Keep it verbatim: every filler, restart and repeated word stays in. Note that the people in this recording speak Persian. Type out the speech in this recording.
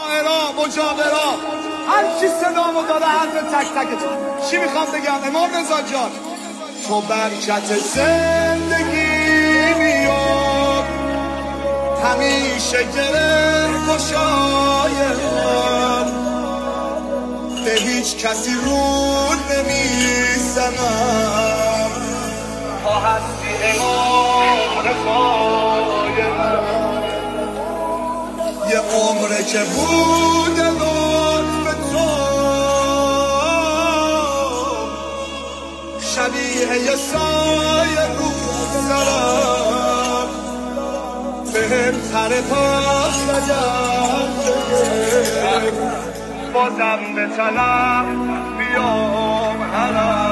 شاعرا مجاورا هر کی صدامو داره حرف تک تکتون چی میخوام بگم امام رضا جان تو برکت زندگی میاد همیشه گره گشای من به هیچ کسی رو نمیزنم تا هستی امام رضای من یه عمره که بوده لطف تو شبیه یه سایه رو سرم بهم تر پاس نجم بازم به طلب بیام هرم